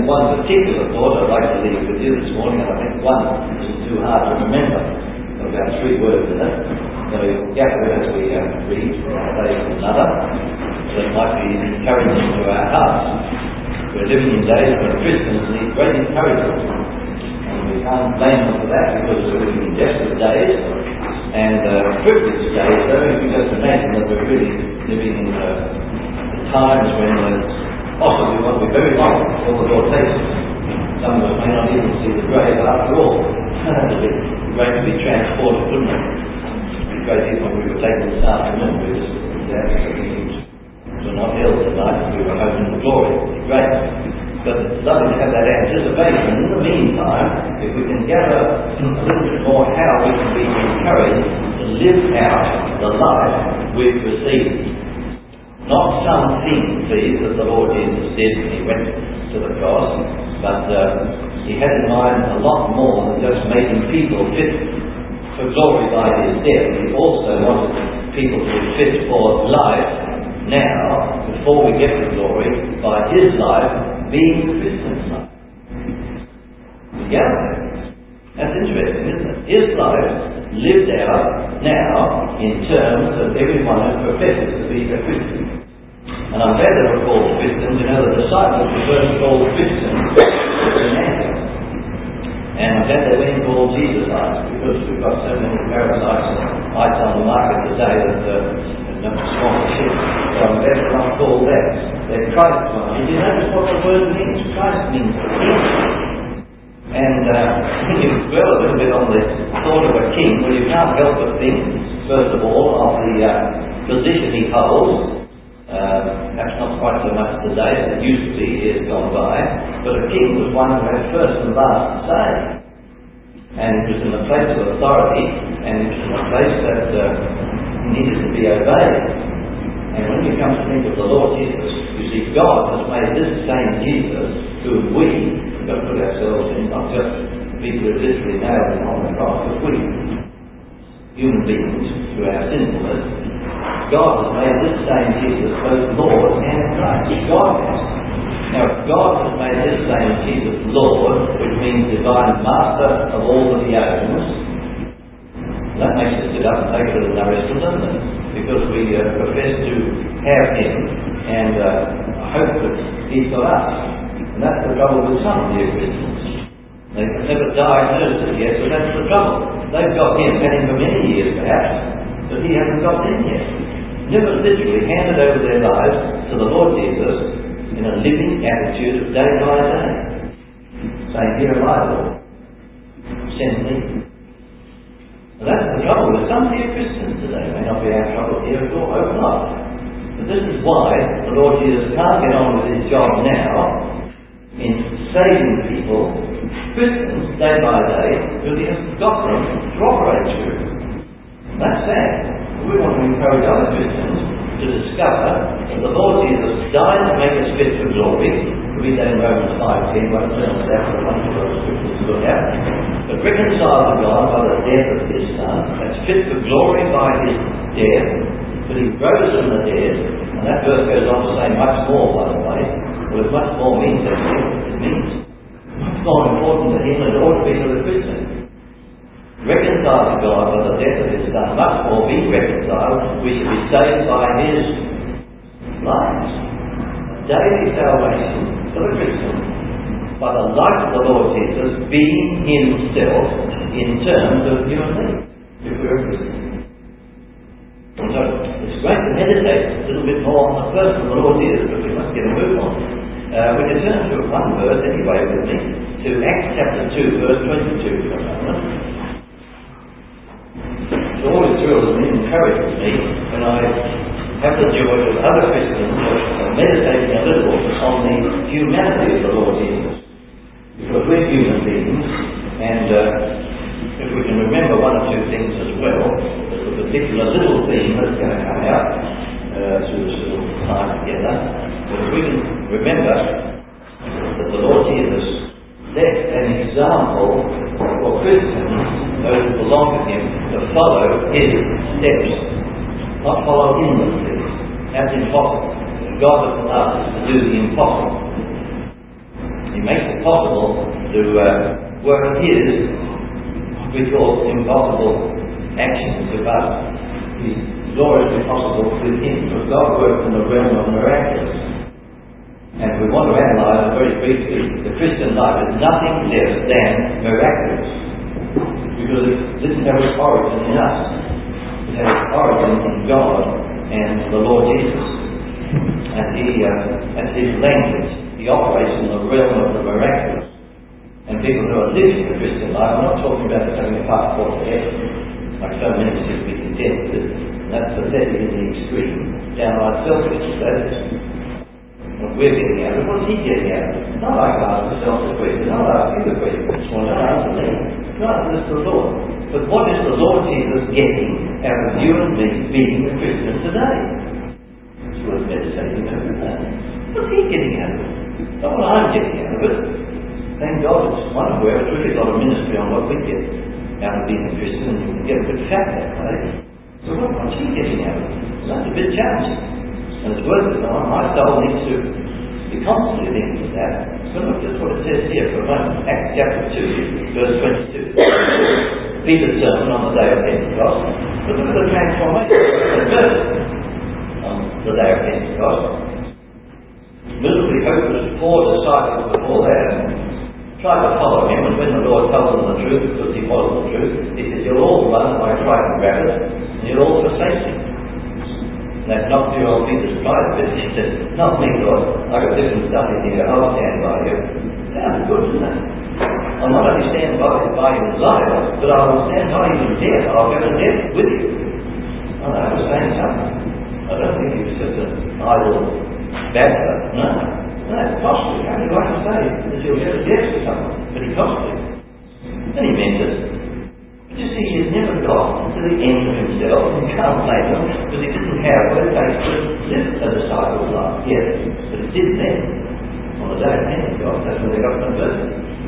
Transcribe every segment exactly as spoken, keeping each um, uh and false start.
And one particular thought I'd like to leave with you this morning, and I think one isn't too hard to remember. There are about three words in it. So you'll gather it as we uh, read from one day to another. So it might be encouraging to our hearts. We're living in days when Christians need great encouragement. And we can't blame them for that because we're living in desperate days and uh, privileged days. So if you just imagine that we're really living in uh, times when uh, possibly it won't be very long before the Lord takes us. Some of us may not even see the grave after all. It'll be great to be transported, wouldn't it? It'd be great if when we were taken this afternoon, we were just there thinking we're not ill tonight, we were hoping the glory. It'd be great. But it's lovely to have that anticipation. In the meantime, if we can gather a little bit more how we can be encouraged to live out the life we've received. Not some thing, please, that the Lord Jesus did when He went to the cross, but uh, He had in mind a lot more than just making people fit for glory by His death. He also wanted people to be fit for life now, before we get to glory, by His life being the Christian's life. Yeah? That's interesting, isn't it? His life lived out now in terms of everyone who professes to be a Christian. And I'm glad they were called Christians. You know, the disciples were first called Christians in Antioch. And I'm glad they weren't called Jesusites, because we've got so many parasites and ites on the market today that uh, no sponsorship. So I'm glad they're not called that. They're Christ's ones. Did you notice what the word means? Christ means king. And uh, when you dwell a little bit on the thought of a king, well, you can't help but think, first of all, of the uh, position he holds. Uh, perhaps not quite so much today as it used to be years gone by, but a king was one who had first and last say. And it was in a place of authority, and it was in a place that uh, needed to be obeyed. And when you come to think of the Lord Jesus, you see God has made this same Jesus, who we, we've got to put ourselves in, not just people who literally nailed him on the cross, but we, human beings, through our sinfulness, God has made this same Jesus both Lord and Christ. God has. Now, if God has made this same Jesus Lord, which means divine master of all that He owns, that makes us sit up and take a little nourishment, doesn't it? Because we uh, profess to have Him, and uh, I hope that He's got us. And that's the trouble with some dear Christians. They've never diagnosed it yet, so that's the trouble. They've got Him, had Him for many years perhaps, but He hasn't got them yet. Never literally handed over their lives to the Lord Jesus in a living attitude of day by day, saying, "Here am I, Lord, send me." Well, that's the trouble with some dear Christians today. It may not be our trouble here at all, hope not. But this is why the Lord Jesus can't get on with His job now in saving people, Christians, day by day, because He hasn't got them to operate through. That's sad. We want to encourage other Christians to discover that the Lord Jesus died to make us fit for glory. Read that in Romans five ten, won't turn to that, but a wonderful scripture to look at. But reconciled to God by the death of His Son, that's fit for glory by His death, but He rose from the dead, and that verse goes on to say much more, by the way. Well, if much more means anything, it means much more important to Him than it ought to be to the Christian. Reconciled to God by the death of His Son, much more being reconciled, we should be saved by His life. Daily salvation for the Christian by the life of the Lord Jesus being Himself in terms of you and me, if we're a Christian. So it's great to meditate a little bit more on the person of the Lord Jesus, but we must get a move on. Uh, we can turn to one verse anyway with me, to Acts chapter two, verse twenty-two for a moment. It always thrills me and encourages me when I have the joy of other Christians meditating a little on the humanity of the Lord Jesus. Because we're human beings, and uh, if we can remember one or two things as well, there's a particular little theme that's going to come out uh, through this little time together. But if we can remember that the Lord Jesus left an example for Christians, those who belong to Him, to follow His steps, not follow in them, please. That's impossible. God has allowed us to do the impossible. He makes possible to uh, work His, we call impossible actions with us. He's gloriously possible with Him, because God works in the realm of miraculous. And we want to analyse very briefly the Christian life as nothing less than miraculous, because it didn't have its origin in us. It had its origin in God and the Lord Jesus. And He, uh, that's His language. He operates in the realm of the miraculous. And people who are living the Christian life, I'm not talking about having a passport to heaven, like so many seem to be content with. That's pathetic in the extreme, downright selfish, that is. What we're getting out of it, what's He getting out of it? Not like ask myself the question, not ask you the question, well, don't answer me. Not this the Lord. But what is the Lord Jesus getting out of you and me being a Christian today? It's worth meditating over that. What's He getting out of it? Not what I'm getting out of it. Thank God it's one of where a terrific lot of ministry on what we get out of being a Christian, and you can get a bit fat that way. So what, what's He getting out of it? Well, that's a bit challenging. And it's worth it. My soul needs to be constantly thinking of that. So look just what it says here for a moment. Acts chapter two, verse twenty-two. Peter's sermon on the day of Pentecost. But look at the transformation of the on the day of Pentecost. Miserably hopeless, poor disciples before that tried to follow Him, and when the Lord told them the truth, because He was the truth, He said, you'll all run like frightened rabbits, and you'll all forsake me. And that knocked your old Peter's pride a bit. He said, not me, Lord. I've got different stuff in here. I'll stand by you. Sounds good, doesn't it? I'll not only stand by, by you in life, but I will stand by you in death. I'll go to death with you. Well, that was saying something. I don't think he was just an idle babbler. No. No, it's costly. How do you like to say that you'll go to death with someone? But he costly. And he meant it. But you see, he's never got to the end of himself, and you can't blame him, because he didn't have what it takes to live a disciple's life yet. But he did then. On the day of Pentecost, that's when they got converted.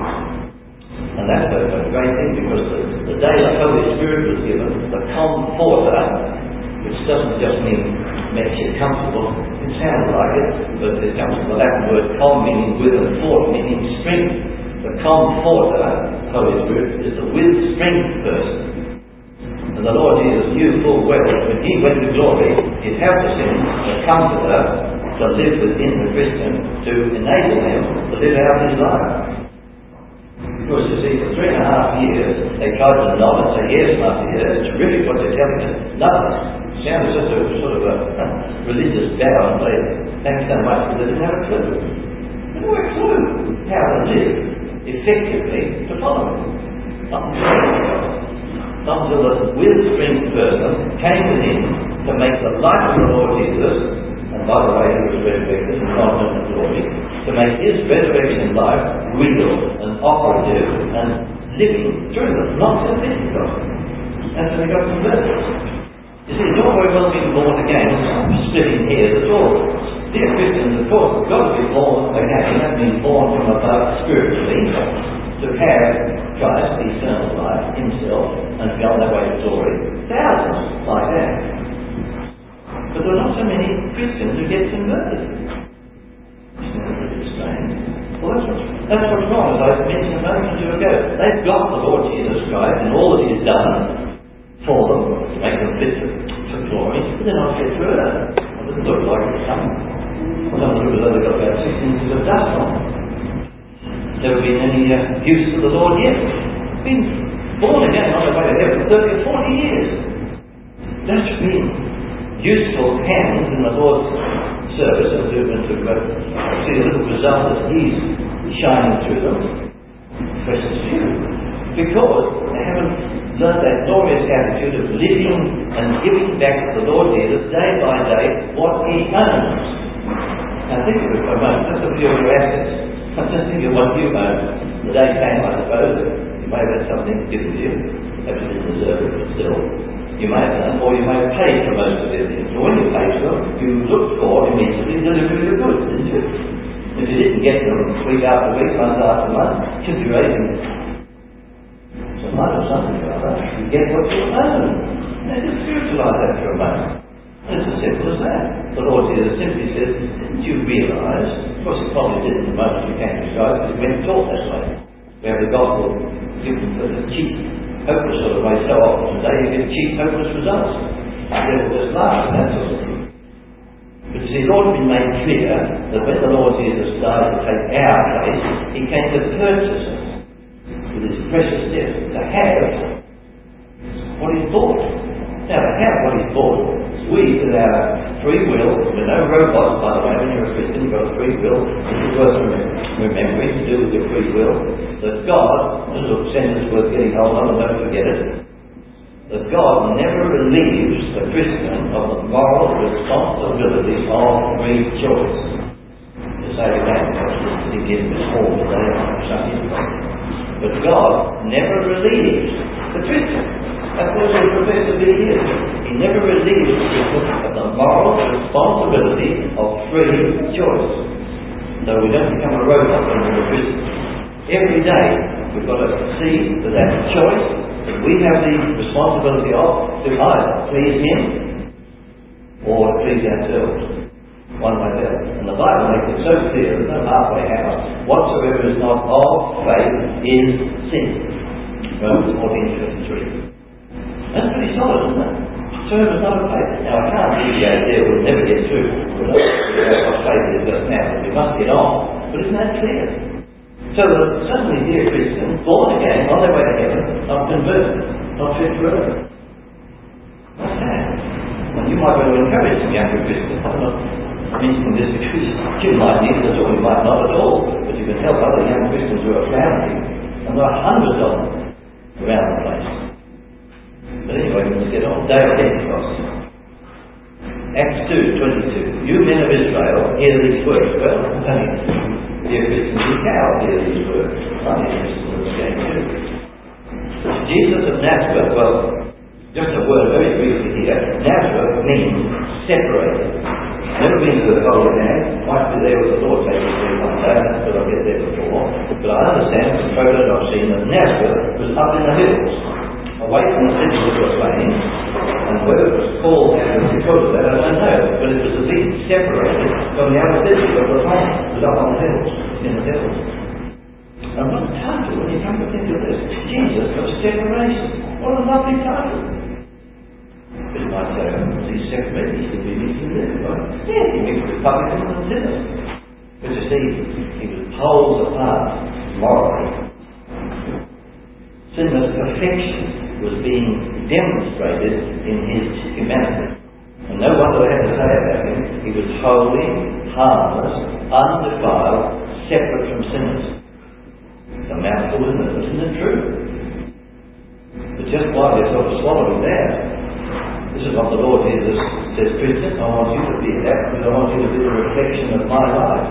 And that's a, a great thing, because the, the day the Holy Spirit was given, the Comforter, which doesn't just mean makes you comfortable, it sounds like it, but it comes from the Latin word com, meaning with, and fort, meaning strength. The Comforter, Holy Spirit, is the with strength person. And the Lord Jesus knew full well that when He went to glory, He'd have to send the Comforter to live within the Christian, to enable them to live out His life. Because you see, for three and a half years, they tried to nod and say, yes, Master, yes, it's terrific what you're telling us. Nothing. It sounded just a sort of a religious bow and say, thanks so much, but they didn't have a clue. They didn't have a clue how to live effectively to follow Him. Not until, not until the will strength person came to Him to make the life of the Lord Jesus, and by the way, He was resurrected and gone into glory, to make His resurrection life real and operative and living through them, not till Pentecost. That's when they got converted. You see, it's all very well being born again, it's not splitting hairs at all. Dear Christians, of course, we've got to be born again, that means born from above spiritually, to have Christ, the eternal life, Himself, and to go on that way to glory. Thousands like that. But there are not so many Christians who get converted. Isn't that a bit strange? Well, that's what's, that's what's wrong, as I mentioned a moment or two ago. They've got the Lord Jesus Christ and all that He's done for them, to make them fit for, for glory, but they're not fit for earth. It doesn't look like it's coming. Some look as though they've got about six inches of dust on them. Never been any uh, use to the Lord yet. Been born again on their way to heaven for thirty or forty years. That's been useful hands in the Lord's service, and to, and to uh, see a little result that He's shining through them. Precious few. Because they haven't learned that glorious attitude of living and giving back to the Lord Jesus day by day what He owns. Now think of it for a moment. Just a few of your assets. Just think of what you own. The day came, I suppose, you may have had something given to you. Perhaps you didn't deserve it, but still. You may have done, or you may have paid for most of their things. But when you paid for them, you looked for immediately delivery of the goods, didn't you? If you didn't get them week after week, month after month, should be raising some money or something or other, you get what you own. Now just spiritualise that for a moment. It's as simple as that. The Lord Jesus simply says, didn't you realise, of course he probably didn't the moment you came to Christ, because weren't taught that way. We have the gospel given for the cheap, hopeless sort of way so often today. You get cheap, hopeless results. The devil just laughs and that sort of thing. But you see, the Lord has been made clear that when the Lord Jesus died to take our place, He came to purchase us with His precious death, to have what He's bought. Now, to have what He's bought, we, with our free will, we're no robots, by the way. When you're a Christian, you've got a free will. This is worth remembering to do with your free will. That God, this is a sentence worth getting hold of, and don't forget it, that God never relieves the Christian of the moral responsibility of free choice. To say that, He gives this all today on Sunday. But God never relieves the Christian. That's what we profess to be here. He never relieves the Christian of the moral responsibility of free choice. So we don't become a robot when we're a Christian. Every day we've got to see that that choice that we have the responsibility of to either please Him or to please ourselves. One way or the other. And the Bible makes it so clear, there's no halfway house. Whatsoever is not of faith is sin. Romans fourteen twenty-three. That's pretty solid, isn't it? Whatsoever is not of faith. Now I can't give you the idea we'll never get through. We'll know what faith is just now, but we must get on. But isn't that clear? So that suddenly dear Christians, born again, on their way to heaven, are converted, not fit forever. What's that? Well, you might want to encourage some younger Christians. I'm not mentioning this because you might need this or you might not at all, but you can help other young Christians who are founding, and there are hundreds of them around the place. But anyway, let's get on. Day of Pentecost. Acts two twenty-two. You men of Israel, hear these words. Well, only dear Christians, you cannot hear these words. I'm interested in this game too. Jesus of Nazareth, well, just a word very briefly here. Nazareth means separated. Never been to the Holy Land. Might be there with the Lord maybe three one day. That's what I'll get there before. But I understand from photos I've seen that Nazareth was up in the hills, away from the city of the plain, and whether it was called Nazareth because of that, I don't know. But it was at least separated from the other city of the plain. It was up on the hills, in the hills. And what a title when you come to think of this. Jesus of separation. What a lovely title. But you might say, oh, he's separated, he should be mixing with everybody. Yeah, he mixed with publicans and sinners. But you see, he was poles apart morally. Sinless perfection was being demonstrated in his humanity. And no wonder they had to say about him, he was holy, harmless, undefiled, separate from sinners. It's a mouthful, isn't it? Isn't it true? But just while they sort of swallowed him there, this is what the Lord Jesus says, Christian, I want you to be that, because I want you to be the reflection of my life.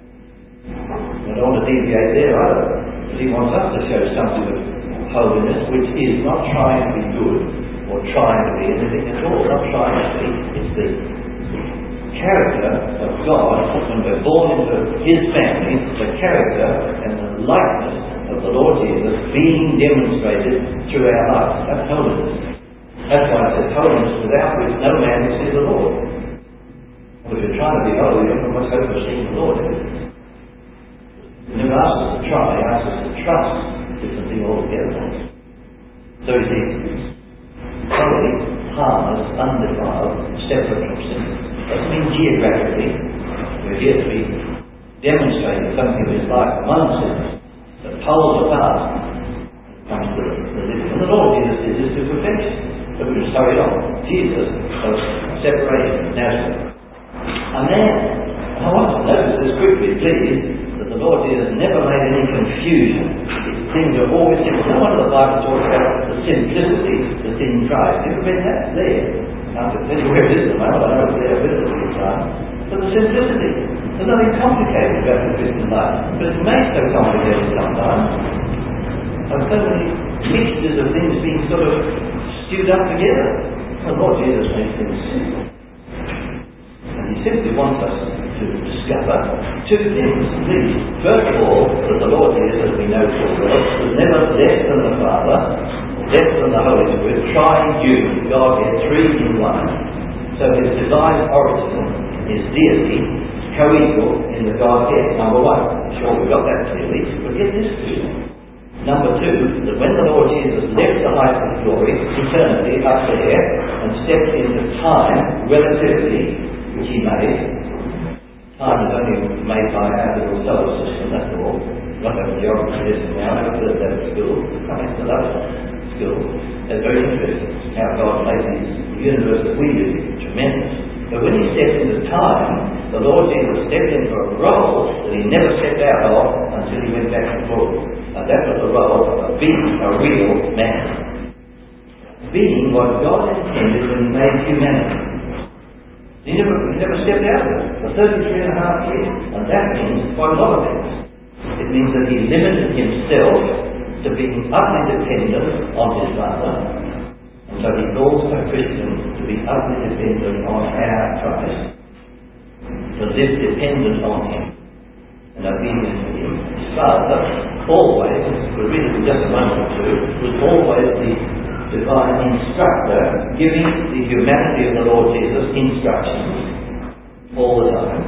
I don't want to deviate there either, because he wants us to show something of holiness, which is not trying to be good, or trying to be anything at all, not trying to be, it's the character of God, when we're born into His family, the character and the likeness of the Lord Jesus being demonstrated through our lives. That's holiness. That's why it says holiness without which no man will see the Lord. Well, if you're trying to be holy, you haven't much hope of seeing the Lord. He never asks us to try, He asks us to trust. Different thing altogether. So you see, holy, harmless, undefiled, separate from sin. Doesn't mean geographically. We're here to be demonstrating something of His life among sinners. The poles apart comes to the living. And the Lord Jesus did this to perfection. But we just hurry on. Jesus of separation, Nazareth. A man. And I want to notice this quickly, please, that the Lord Jesus never made any confusion. Things are always simple. No wonder the Bible talks about the simplicity that's in Christ. You ever read that? It's there. I can't tell you where it is at the moment. I know it's there with the time. But the simplicity. There's nothing complicated about the Christian life. But it's made so complicated sometimes. And so many mixtures of things being sort of stewed up together. The Lord Jesus makes things simple. And He simply wants us to discover two things, please. First of all, that the Lord Jesus, as we know full well, was never less than the Father, less than the Holy Spirit, tri-unity, Godhead, three in one. So His divine origin, His deity, co-equal in the Godhead, number one. I'm sure we got that clearly, but get this too. Number two, that when the Lord Jesus left the heights of glory, eternity up there, and stepped into time, relativity, which he made. Time is only made by our little solar system, that's all. Not over geography this now, I never heard that at school. I went to that school. It's very interesting how God made the universe that we live in. Tremendous. But when he stepped into time, the Lord Jesus stepped into a role that he never stepped out of until he went back to glory. And that was the role of being a real man. Being what God intended when he made humanity. He never, he never stepped out of it for thirty-three and a half years. And that means quite a lot of things. It means that he limited himself to being utterly dependent on his Father. And so he calls a Christian to be utterly dependent on our Christ, to live dependent on him and obedient to him. His Father always, we'll read it in just a moment or two, was always the divine instructor, giving the humanity of the Lord Jesus instructions all the time.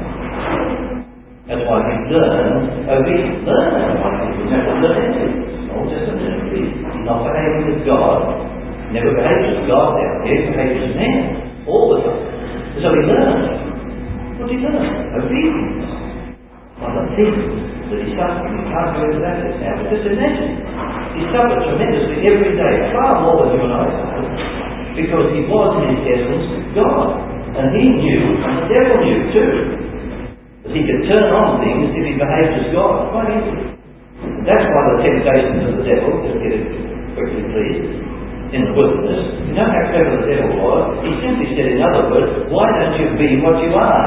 That's why he learned obedience. Learn that why he didn't have to learn anything. Old Testament, he's not behaving as God. Never behaved as God down here, behaved as man. All the time. So he learned. What did he learn? Obedience. One of the things that he suffered. We can't go into that now, but just imagine. He suffered tremendously every day, far more than you and I suffered, because he was in his essence God. And he knew, and the devil knew too, that he could turn on things if he behaved as God. Quite easily. And that's why the temptations of the devil, just get it quickly please, in the wilderness, you know how clever the devil was? He simply said, in other words, why don't you be what you are?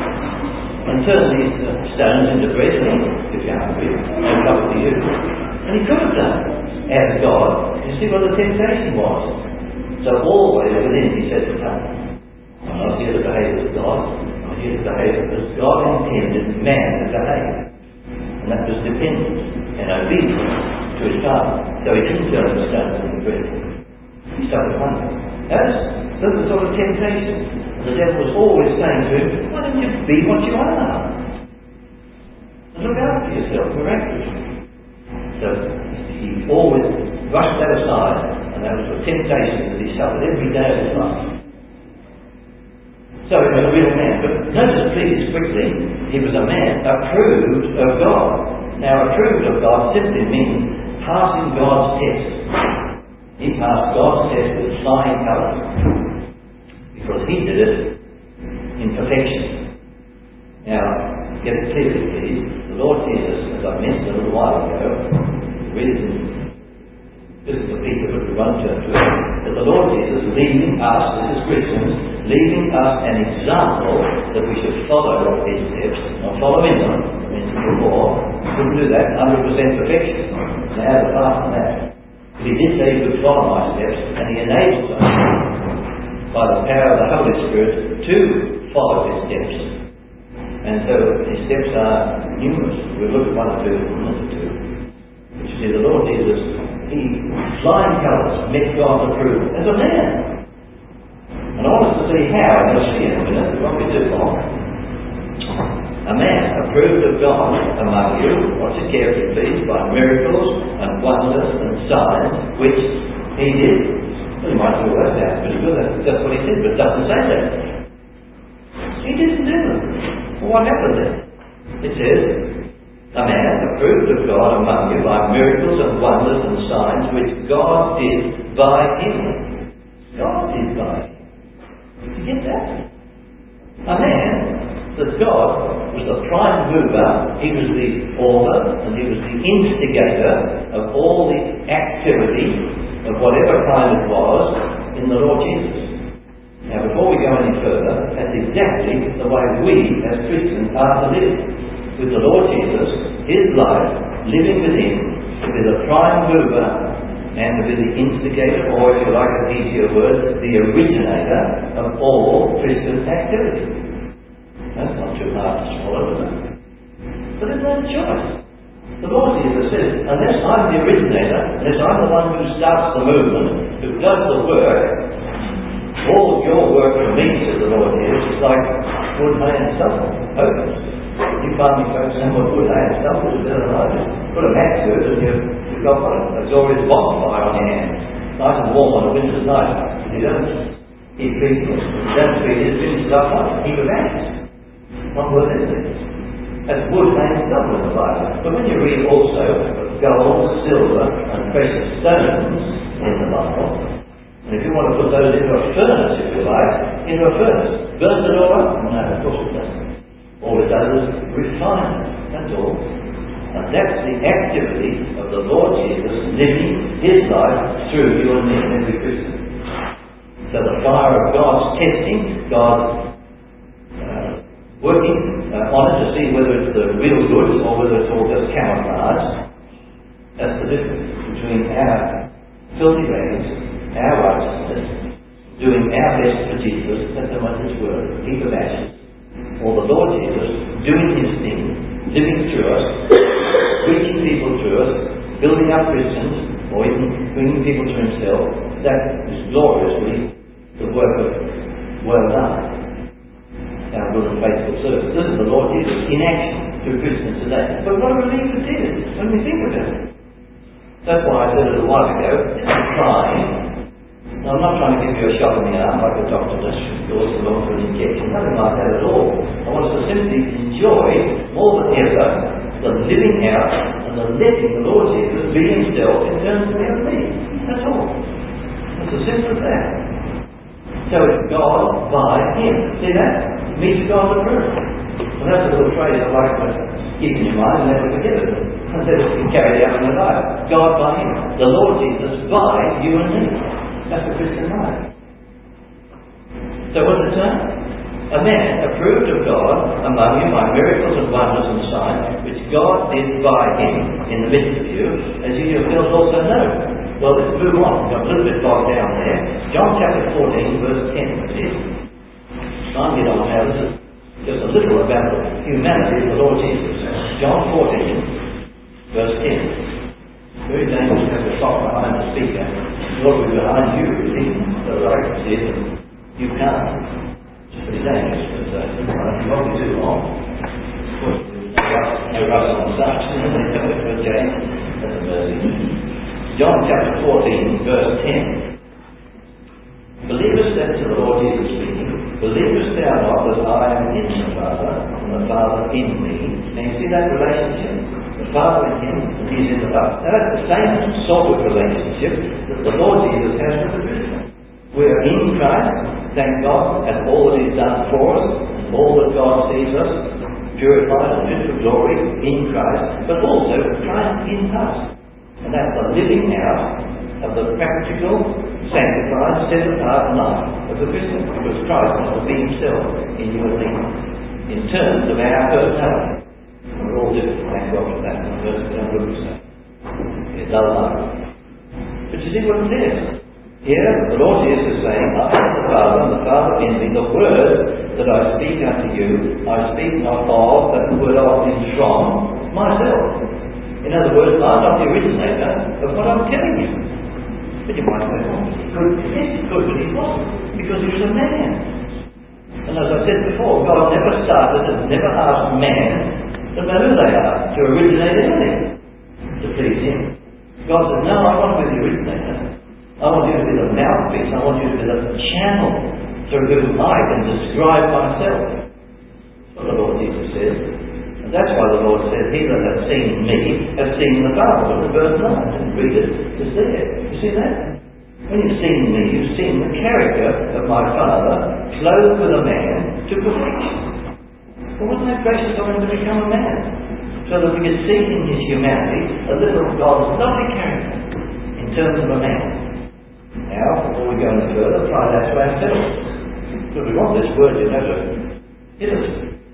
And turn these uh, stones into bread and eat, if you're hungry, and come to you. And he could have done it as God. You see what the temptation was. So always within he said to him, I'm not here to behave as God, I'm here to behave as God intended man to behave. And that was dependent and obedient to his Father. So he didn't turn the stones into bread. He started wondering. That's the sort of temptation. And the devil was always saying to him, why don't you be what you are? And look after yourself miraculously. So he always brushed that aside, and that was the temptation that he suffered every day of his life. So he was a real man. But notice please quickly, he was a man approved of God. Now approved of God simply means passing God's test. He passed God's test with flying colours. Because he did it in perfection. Now, get it clearly please. The Lord Jesus, as I mentioned a little while ago, read it in this is the Peter that we run to, that the Lord Jesus leaving us, this is Christians, leaving us an example that we should follow his steps, not follow in them, I mentioned before. He couldn't do that, one hundred percent perfection. Now, apart from that. But he did say he would follow my steps, and he enables us by the power of the Holy Spirit to follow his steps. And so his steps are numerous. We'll look at one or two in a minute or two. But you see, the Lord Jesus, he, flying colours, met God's approval as a man. And I want us to see how, and we'll see in a minute, it won't be too long. A man approved of God among you, watch it carefully please, by miracles and wonders and signs which he did. Well, you might do that down pretty good, that's what he said, but it doesn't say that. He didn't do them. Well, what happened then? It says, a man approved of God among you by miracles and wonders and signs which God did by him. God did by him. Did you get that? A man that God was the prime mover, he was the author and he was the instigator of all the activity of whatever kind it was in the Lord Jesus. Now before we go any further, that's exactly the way we as Christians are to live. With the Lord Jesus, his life, living within, to be the prime mover and to be the instigator, or if you like an easier word, the originator of all Christian activity. That's not too hard to swallow, is it? But there's no choice. The Lord Jesus says, unless I'm the originator, unless I'm the one who starts the movement, who does the work, all your work for me, says the Lord Jesus, is like wood, hay and stubble. Hopeless. You find me folks saying, well, wood, hay and stubble is better than I do. Put a match you've got a, a glorious bonfire on your hands, nice and warm on a winter's night, and you don't keep treating it. You don't treat it, it finishes up like a heap of ashes. Not worth anything. That's wood named double in the Bible. But when you read also of gold, silver, and precious stones in the Bible, and if you want to put those into a furnace, if you like, into a furnace, burns it all up? No, of course it doesn't. All it does is refine it. That's all. And that's the activity of the Lord Jesus living His life through you and me and every Christian. So the fire of God's testing, God's uh, working uh, on it to see whether it's the real goods or whether it's all just camouflage. That's the difference between our filthy rags, our righteousness, doing our best for Jesus, that's how much it's worth, a heap of ashes, or the Lord Jesus doing His thing, living through us, reaching people through us, building up Christians, or even bringing people to Himself. That is gloriously the work of well done, our good and faithful service. This is the Lord Jesus in action through Christians today. But what a relief it is when we think of it. That's why I said a little while ago, it's trying. Now, I'm not trying to give you a shot in the arm like a doctor does, goes along for an injection, nothing like that at all. I want us to simply enjoy more than ever the living out and the letting the Lord Jesus be Himself in terms of our needs. That's all. It's as simple as that. So it's God by Him. See that? Meets God's approval. And that's a little phrase I like to keep in your mind and never forget it. And let it be carried out in your life. God by Him. The Lord Jesus by you and me. That's the Christian life. So what's it say? A man approved of God among you by miracles and wonders and signs, which God did by Him in the midst of you, as you yourselves also know. Well, let's move on. We've got a little bit bogged down there. John chapter fourteen, verse ten, please. I'll get on now. This is just a little about the humanity of the Lord Jesus. John fourteen, verse ten. Very dangerous to have the clock behind the speaker. Lord will be behind you, really, so that I can see it, and you can't. It's pretty dangerous, but uh, it won't be too long. Of course, no rush on the start. That's a mercy. John chapter fourteen, verse ten. Believest that, to the Lord Jesus speaking, believest thou not that I am in the Father, and the Father in me? Now you see that relationship? The Father in Him, and He's in the Father. Now that's the same sort of relationship that the Lord Jesus has with the Christian. We are in Christ, thank God, and all that He's done for us, and all that God sees us, purified and fit for glory in Christ, but also Christ in us. And that's the living out of the practical, sanctified, set-apart life of the Christian, because Christ wants to be Himself in you and me, in terms of our personality. We're all different, thank God for that. First, we don't look the same. It's our life. But you see what it is? Here, the Lord Jesus is saying, I am the Father, and the Father in me. The word that I speak unto you, I speak not of, but the word of is from myself. In other words, I'm not the originator of what I'm telling you. But you might say, well, he could, yes, he could, but he wasn't, because he was a man. And as I said before, God never started and never asked man, no matter who they are, to originate anything to please Him. God said, no, I want to be the originator. I want you to be the mouthpiece. I want you to be the channel through whom I can describe myself. That's what the Lord Jesus says. And that's why the Lord says, he that hath seen me has seen the Father. Look at verse nine and read it. It's there. You see that? When you've seen me, you've seen the character of my Father clothed with a man to perfection. Well, wasn't that gracious of Him to become a man? So that we could see in His humanity a little of God's lovely character in terms of a man. Now, before we go any further, apply that to ourselves. Because we want this word, you know, to hit us.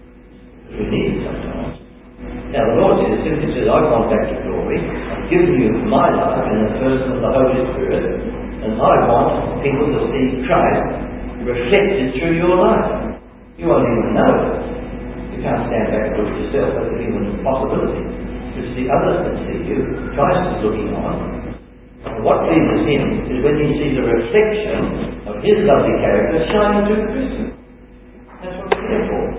We need it sometimes. Now, the Lord Jesus simply says, I've gone back to glory. I've given you my life in the person of the Holy Spirit, and I want people to see Christ reflected through your life. You won't even know it. You can't stand back and look at yourself. That's a human possibility. But the others can see you. Christ is looking on. And what pleases Him is when He sees a reflection of His lovely character shining through the Christian. That's what we're here for.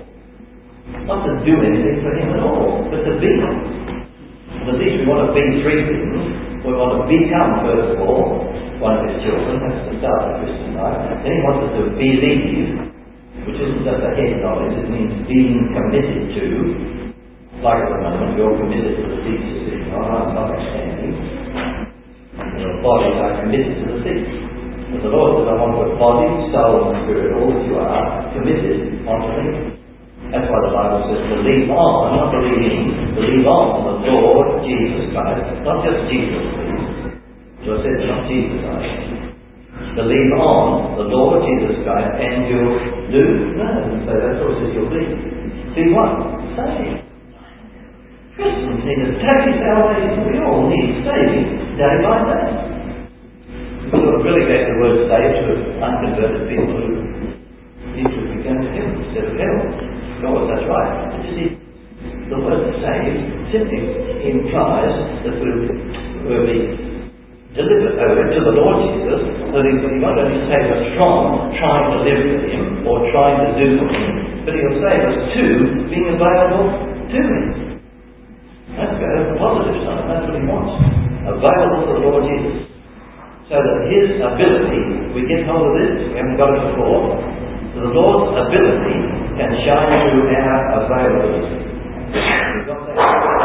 Not to do anything for Him at all, but to be Him. And at least we want to be three things. We want to become, first of all, one of his children. That's the start of the Christian life. Then he wants us to believe, which isn't just a head knowledge, it means being committed to. Like at the moment, you're committed to the seat you're sitting on, I'm not standing. And your bodies are committed to the seat. But the Lord says, I want your body, soul and spirit, all that you are, committed onto me. That's why the Bible says, believe on, not believe in, believe on the Lord Jesus Christ. Not just Jesus, please. So I said, not Jesus Christ. Believe on the Lord Jesus Christ and you'll do? No, so that's what it says you'll be. Be what? Saved. Christians need a daily salvation. We all need saving day by day. We sort of really get the word saved to unconverted people who need to be going to heaven instead of hell. Of course, that's right. But you see, the word saved simply implies that we'll, we'll be delivered over to the Lord Jesus, that he will not only save us from trying to live for him or trying to do for him, but he'll save us to being available to him. That's the positive side. That's what he wants. Available to the Lord Jesus. So that his ability, we get hold of this, we haven't got it before, the Lord's ability can shine through our availability. We've got that.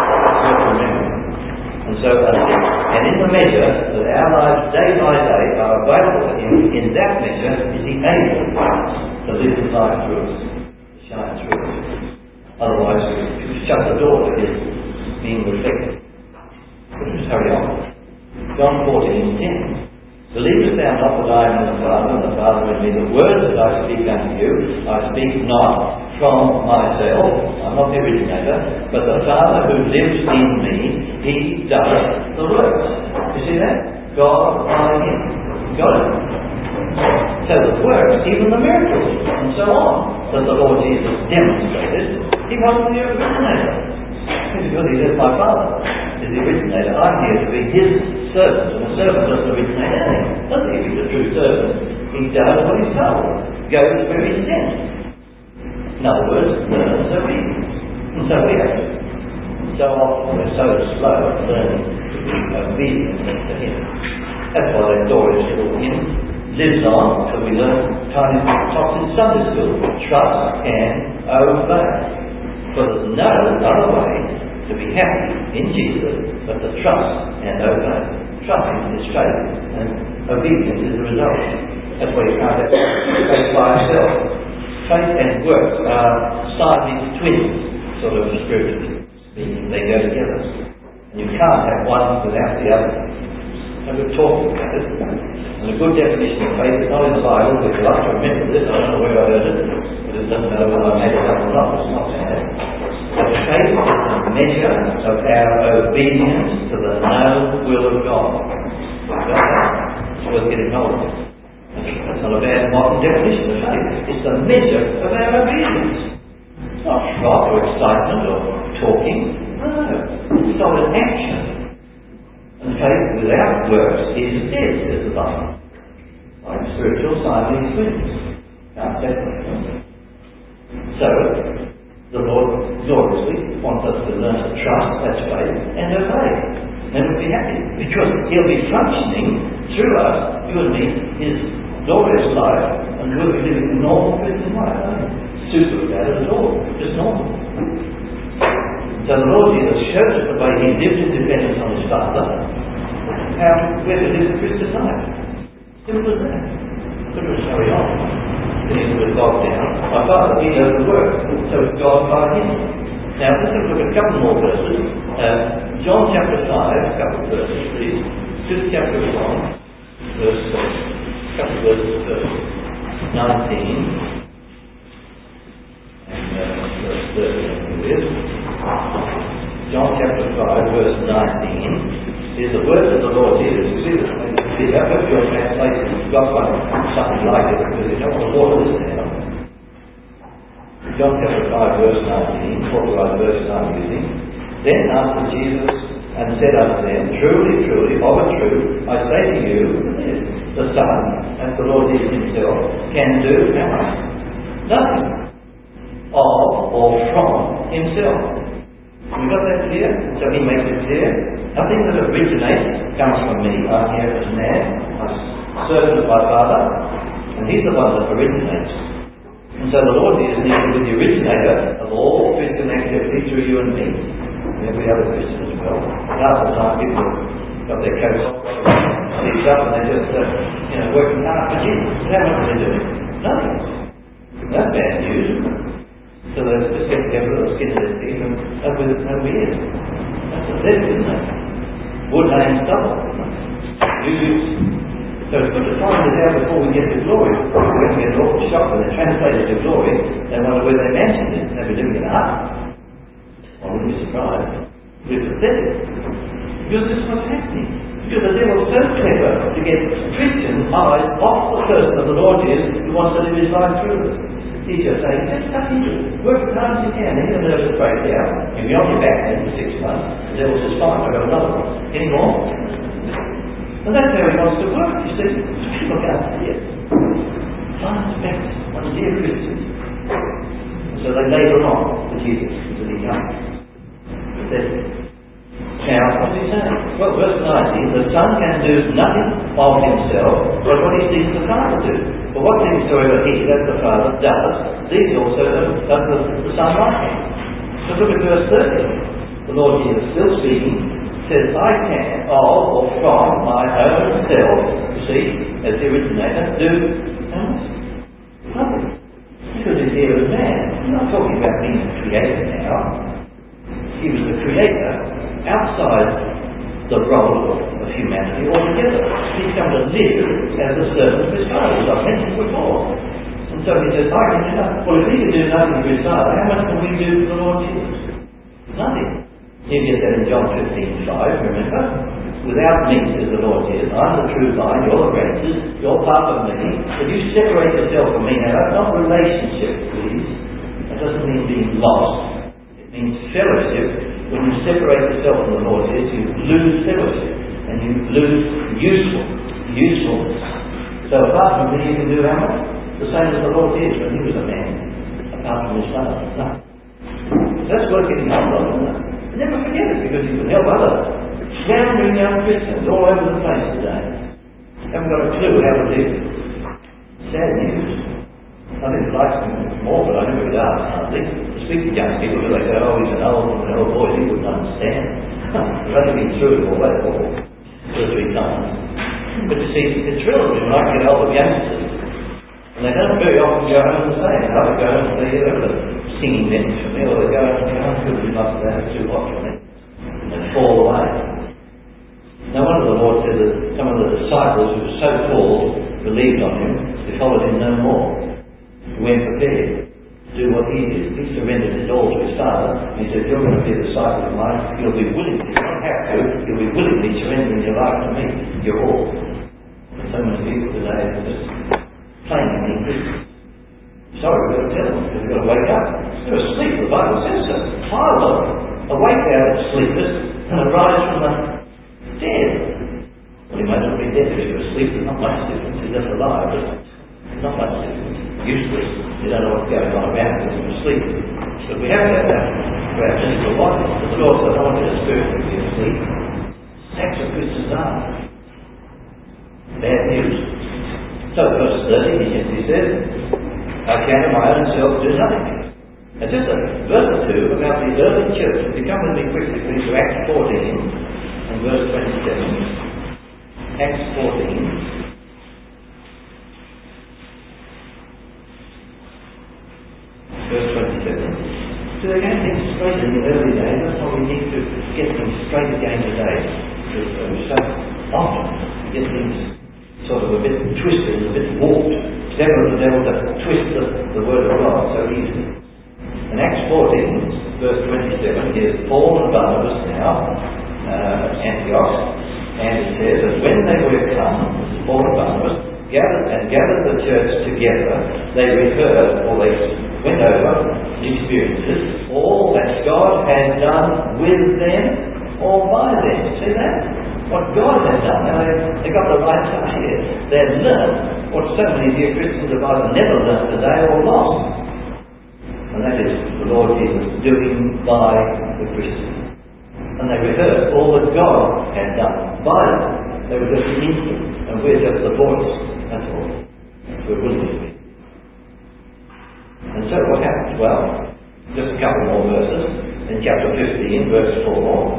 And so, uh, and in the measure that our lives day by day are available to him, in that measure is he able to live his life through us, to shine through us. Otherwise, we shut the door to his being reflected. But just hurry on. John fourteen ten. Believest thou not that I am in the Father, and the Father in me? The words that I speak unto you, I speak not from myself. I'm not the originator, but the Father who lives in me, he does the works. You see that? God by him. Got it? So the works, even the miracles, and so on, that the Lord Jesus demonstrated, he wasn't the originator. Because he says, my Father is the originator. I'm here to be his servant. And a servant doesn't originate anything. Doesn't he? If he's a true servant, he does what he's told. Goes where he's sent. In other words, learns obedience. And so we have to. So often we're so slow at learning to be obedient to him. That's why that glorious little hymn lives on until we learn tiny talks in Sunday school. Trust and obey. For there's no other way to be happy in Jesus but to trust and obey. Trusting is faith, and obedience is the result. That's why you can't have faith by itself. Faith and works are Siamese twins, sort of spiritually speaking. They go together. And you can't have one without the other. So we're talking about it. And a good definition of faith is not in the Bible, but you'll have to remember this. I don't know where I heard it, but it doesn't matter whether I made it up or not. It's not bad. But faith is a measure of our obedience to the known will of God. Got that? It's worth getting hold of. That's not a bad modern definition of faith. It's the measure of our obedience. It's not shock or excitement or talking. No, it's not an action. And faith without works is dead, says the Bible. Like spiritual Siamese twins. Can't separate them. So, the Lord gloriously wants us to learn to trust, that's faith, and obey. And we'll be happy. Because he'll be functioning through us, you and me, his glorious life, and we'll be living a normal Christian life. Nothing super about it at all. Just normal. So the Lord Jesus showed us the way he lived in dependence on his Father, how we're to live the Christian life. Simple as that. But we'll carry on. Then he put God down. My Father, he does the work. So it's God by him. Now let's have a look at a couple more verses. Uh, John chapter five, a couple of verses, please. Just chapter one, verse six. A couple of verses, verse nineteen. And uh, verse thirteen, here it is. John chapter five, verse nineteen, is the words of the Lord Jesus. You see this? You have to your translation. You've got one, something like it, because you don't want to water this down. John chapter five, verse nineteen, authorized verse I'm using. Then answered Jesus and said unto them, Truly, truly, of a truth, I say to you, the Son, as the Lord Jesus himself, can do nothing. Nothing. Of or from himself. We got that clear? So he makes it clear. Nothing that originates comes from me. I'm here as man. I'm servant of my Father. And he's the one that originates. And so the Lord is needed with the originator of all Christian activity through you and me. And every other Christian as well. Half the time people got their coats off, sleeves up, and they just, uh, you know, working hard for Jesus. How much are they doing? Nothing. That's bad news. So they just get together with a skin of their teeth and that's with no weird. That's pathetic, isn't it? Wood laying stubble. Use. So it's good to find it out before we get to glory. Before we get an awful shock when they're translated to glory, they wonder where their mansion is. They'll be living in a hut. I wouldn't be surprised. It's pathetic. Because this is what's happening. Because the devil's so clever to get Christian eyes off the person of the Lord Jesus who wants to live his life through them. He's just saying, just stuff into it. Work as hard as you can. Then you'll nervous break down. You'll be on your back then for six months. The devil says, fine, I've got another one. Any more? And that's how he wants to work, you see. People can't see it. Fast back on dear Christians. And so they labour on for Jesus until he comes. Pathetic. Now, what's he saying? Well, verse nineteen, the Son can do nothing of himself but what he sees the Father do. But what things soever he, that the Father, does, these also does the, the Son like him. So look at verse thirty. The Lord Jesus, still speaking, says, I can, of or from my own self, you see, as the originator, do nothing. Because he's here as man. He's not talking about being the creator now. He was the creator outside the role of humanity altogether. He's come to live as a servant of his Father, as I've mentioned before. And so he says, I can do nothing. Well, if he can do nothing for his Father, how much can we do for the Lord Jesus? Nothing. You get that in John fifteen five, remember? Without me, says the Lord Jesus, I'm the true vine, you're the branches, you're part of me. If you separate yourself from me, now that's not relationship, please. That doesn't mean being lost. It means fellowship. When you separate yourself from the Lord Jesus, you lose fellowship and you lose useful, usefulness. So apart from me, you can do how much? The same as the Lord did when he was a man, apart from his Father. No. That's worth getting hold of, isn't it? Never forget it, because you can help others. Floundering young Christians all over the place today. Haven't got a clue how to live. Sad news. I think it likes me more, but I never would ask, hardly. To speak to young people, they go, oh, he's an old, an old boy, he wouldn't understand. I've only been through it all that all, two or three times. But you see, it thrills me when I get hold of youngsters. And they don't very often go home and say, I would go home and say, yeah, they're singing message for me, or they go home and say, I couldn't be like that, it's too hot for me. And fall away. No wonder the Lord said that some of the disciples who were so called believed on him, they followed him no more. He went prepared to do what he did. He surrendered his all to his Father. He said, you're going to be a disciple of mine. You'll be willing, you don't have to, you'll be willingly surrendering your life to me. You're all. And so many people today are just claiming being Christians. Sorry, we've got to tell them, because we've got to wake up. They're asleep, the Bible says so. Pile of them. Awake out of sleepers and arise from the dead. Well, you might not be dead if you're asleep. There's not much difference. You're just alive, but not much difference. Useless. You don't know what's going on around you. You're asleep. But we have to have that for our physical life. But the Lord says, I want you to spiritually be asleep. That's what Christians are. Bad news. So, verse thirty, he simply says, I can of my own self do nothing. And just a verse or two about the early church. If you come with me quickly, please, to Acts fourteen and verse twenty-seven. Acts fourteen. Verse twenty-seven. So they get things straight in the early days. That's why we need to get things straight again today. Because so often we get things sort of a bit twisted, a bit warped. Devil the devil to twist the, the word of God so easily. In Acts fourteen, verse twenty-seven, here's Paul and Barnabas now uh, at Antioch, and it says that when they were come, Paul and Barnabas gathered and gathered the church together, they rehearsed, or they went over the experiences, all that God had done with them or by them. See that? What God had done. Now they, they got the right stuff here. They had learned what so many dear Christians have either never learned today or lost. And that is the Lord Jesus doing by the Christians. And they rehearsed all that God had done by them. They were just an instrument, and we're just the voice, that's all. We're willing to be. And so what happens? Well, just a couple more verses. In chapter fifteen, verse four.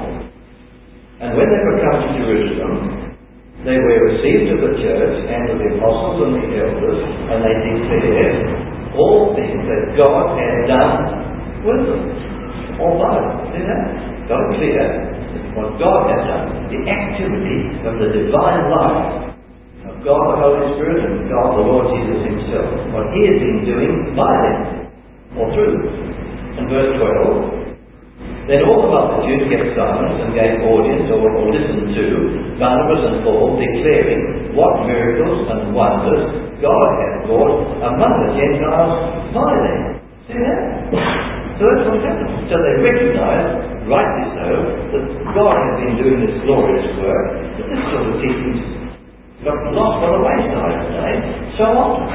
And when they were come to Jerusalem, they were received of the church and of the apostles and the elders, and they declared all things that God had done with them. All by them. See that? Got it clear what God had done. The activity of the divine life of God the Holy Spirit and God the Lord Jesus Himself. What He has been doing by them, or through them. And verse twelve. Then all the multitude kept silence and gave audience or, or listened to Barnabas and Paul, declaring what miracles and wonders God had wrought among the Gentiles by them. See that? So that's what happened. So they recognized, rightly so, that God had been doing this glorious work, but this sort of teaching got lost on the wayside today so often.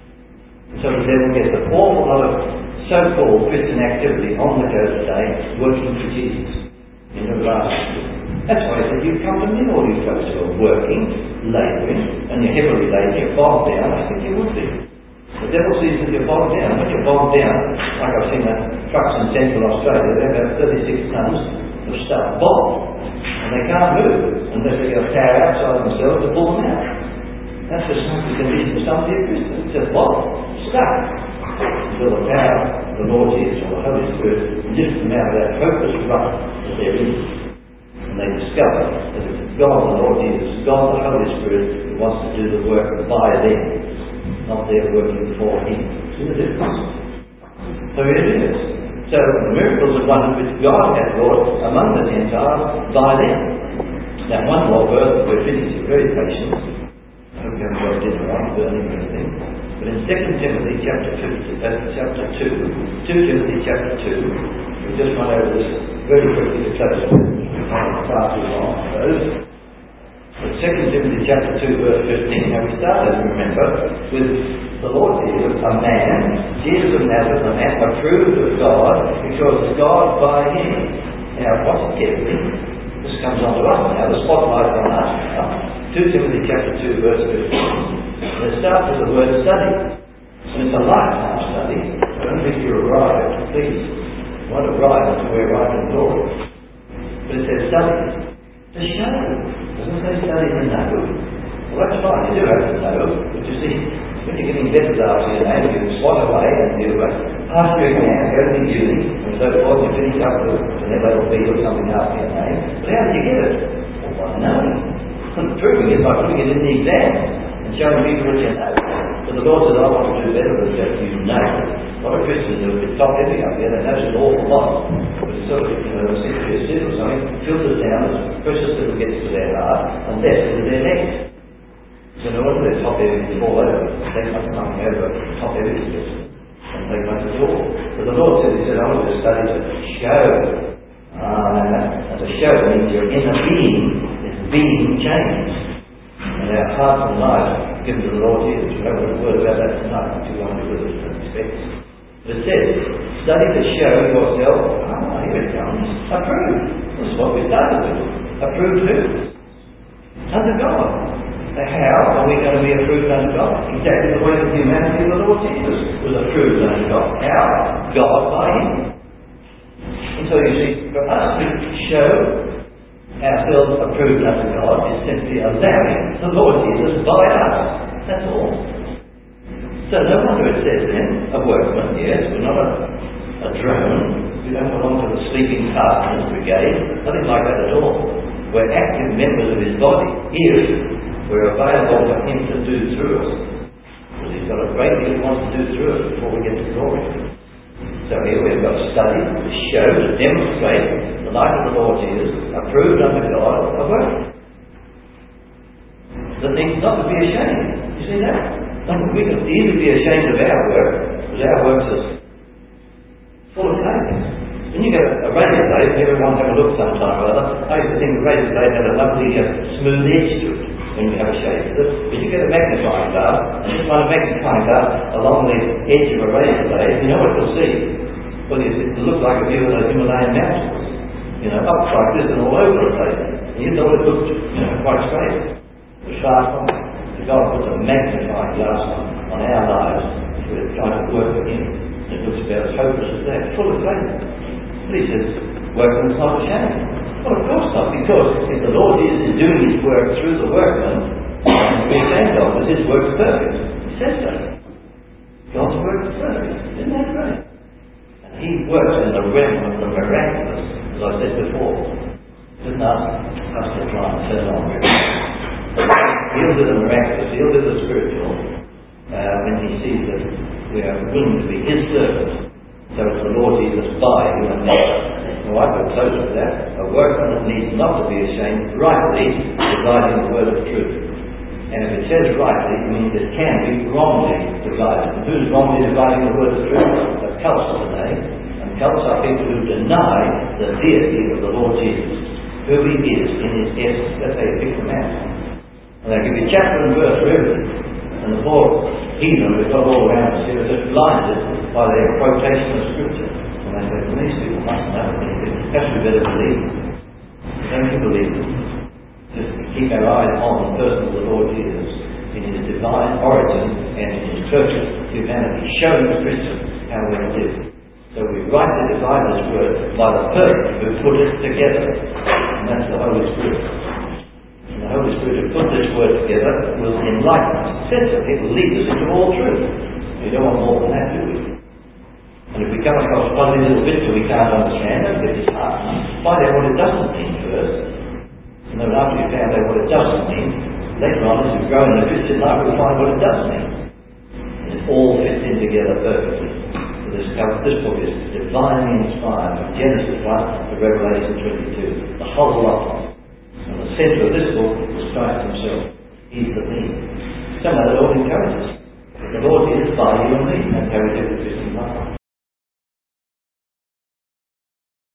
So the devil gets an awful lot of so-called Christian activity on the go today, working for Jesus in the last. That's why he said, you come to me, all you folks who are working, labouring, and you're heavily laden, you're bogged down. I think you would be. The devil sees that you're bogged down. When you're bogged down, like I've seen the trucks in Central Australia, they have about thirty-six tonnes of stuff bogged, and they can't move unless they get a power outside themselves to pull them out. That's the the condition of some of the Christians. It's just bogged, stuck. Until the power of the Lord Jesus or the Holy Spirit lifts them out of that hopeless rut that they're in. And they discover that it's God the Lord Jesus, God the Holy Spirit, who wants to do the work by them, not their working for Him. See the difference? So here it is. So the miracles and wonders which God had wrought among the Gentiles by them. Now one more verse, we're finishing, very patient. I hope you haven't got dinner on, burning or anything. But in Second Timothy chapter fifty, uh, chapter two, Second Timothy chapter two, we'll just run over this very quickly to close. Far too long, I suppose. But Second Timothy chapter two, verse fifteen. Now we started, remember, with the Lord Jesus, a man, Jesus of Nazareth, a man approved of God, because God by Him. Now, watch it carefully. This comes on to us now, the spotlight on us now. Second Timothy chapter two, verse fifteen. It starts with the word study. And it's a lifetime study. I don't think you arrived, please. You won't arrive until we arrive in glory. But it says study. To show. It doesn't say study to know. Well, that's fine. You do have to know. But you see, when you're getting better after your name, you swat away and you uh, pass your exam, go to the uni, and so forth, you finish up with an L L B or something after your name. But how did you get it? Well, by knowing. And proving it by putting it in the exam. Showing people what you know. But the Lord says, I want to do better than just you know. A lot of Christians are a bit top heavy up there, they know an awful lot. But it's sort of, you know, six years sin or something, filters down as precious little gets to their heart, and less into their neck. So no wonder they're top heavy to fall over. They must come over top heavy to this. And they must at all. But the Lord said, He said, I want to study to show. Ah, no, no. And to show means your inner being is being changed. And our hearts and lives given to the Lord Jesus. We'll have a word about that tonight, if you want to do with us and expect. It says, study to show yourself, ah, here it comes, approved. This is what we started with. Approved who? Unto God. Now how are we going to be approved unto God? Exactly the way that humanity of the Lord Jesus was approved unto God. How? God by Him. And so you see, for us to show ourselves approved unto God is simply allowing the Lord Jesus by us. That's all. So no wonder it says then, a workman, yes, we're not a, a drone. We don't belong to the sleeping carpenters brigade. Nothing like that at all. We're active members of His body. Here, we're available for Him to do through us. Because He's got a great deal He wants to do through us before we get to glory. So here we've got to study, to show, to demonstrate the life of the Lord Jesus, approved unto God, a work that needs not to be ashamed. You see that? And we can easily be ashamed of our work, because our work's is full of failures. When you get a, a razor blade, everyone have a look sometime or other. I used to think the razor blade had a lovely uh, smooth edge to it when you have a shave with it. But you get a magnifying glass, and just run a magnifying glass along the edge of a razor blade, you know what you'll see. Well, it will look like a view of those Himalayan mountains. you know, up like this and all over the place. And you thought it looked, you know, quite straight. The sharp one. So God puts a magnifying glass on, on our lives. We're trying to work for Him. It looks about as hopeless as that, full of faith. But He says, workman's not ashamed. Well, of course not, because if the Lord Jesus is doing His work through the workman, to be ashamed of, because His work is perfect. He says so. God's work is perfect. Isn't that great? And He works in the realm of the miraculous, as I said before. Doesn't ask us to try and turn on miracles. He'll do the miraculous, He'll do the spiritual, uh, when He sees that we are willing to be His servants. So it's the Lord Jesus by you and me. Now I could close with that. A workman that needs not to be ashamed, rightly dividing the word of truth. And if it says rightly, it means it can be wrongly divided. And who's wrongly dividing the word of truth? The cults today. And cults are people who deny the deity of the Lord Jesus, who He is in His essence. That's how you pick them out. And they give you chapter and verse for everything. And the poor heathen we've got all around us here are just blinded by their quotation of Scripture. And they say, well, these people must know anything. Perhaps we better believe them. Don't you believe them? Just keep our eyes on the person of the Lord Jesus in His divine origin and in His perfect humanity, showing the Christians how we live. So we rightly divide this word by the person who put it together. And that's the Holy Spirit. The Holy Spirit who put this word together will enlighten us. It says that It will lead us into all truth. We don't want more than that, do we? And if we come across fuzzy little bits that we can't understand, don't get disheartened. Find out what it doesn't mean first. And then after you've found out what it doesn't mean, later on as you grow in the Christian life, we'll find what it does mean. And it all fits in together perfectly. So this, this book is divinely inspired from Genesis one to Revelation twenty-two. The whole lot. And the centre of this book is Christ Himself. He's the theme. Somehow the Lord encourages us. The Lord is by you and me. That's how we live the Christian life.